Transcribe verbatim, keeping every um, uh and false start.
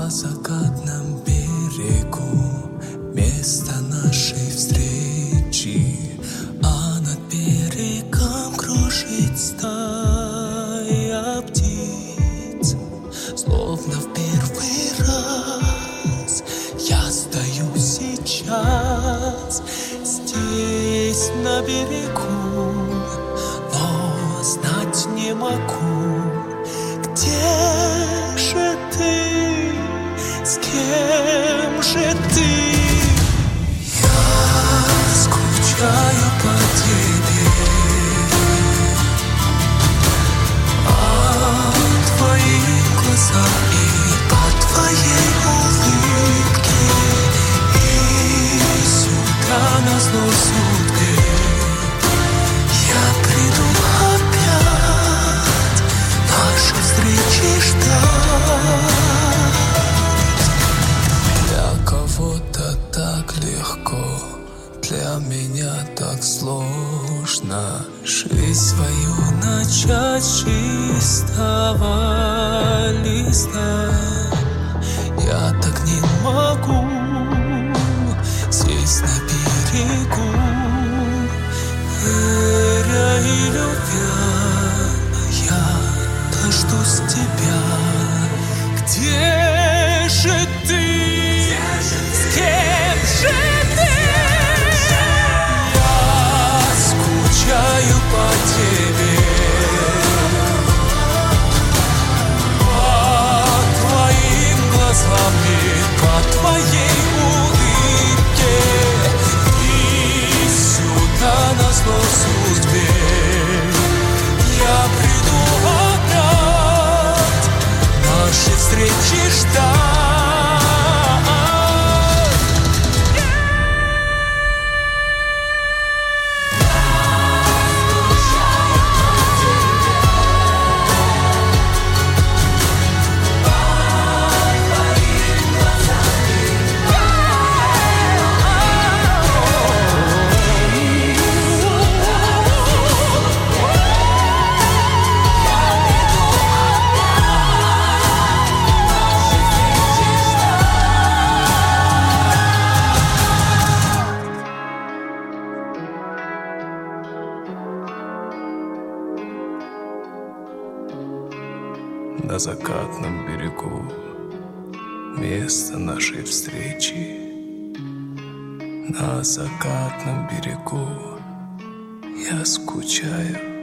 На закатном берегу место нашей встречи, а над берегом кружит стая птиц. Словно в первый раз я стою сейчас здесь на берегу, но знать не могу, где же ты, с кем же ты? Я скучаю по тебе, а твои глаза и по твоей улыбке, и сюда назло судьбе я приду опять нашей встречи ждать. Для кого-то так легко, для меня так сложно жизнь свою начать с чистого листа. Я так не могу здесь на берегу, веря и любя, я дождусь тебя. Где же ты? С кем же ты? Я скучаю по тебе, по твоим глазам и по твоей улыбке, и сюда назло судьбе я приду опять нашей встречи ждать. На закатном берегу место нашей встречи. На закатном берегу я скучаю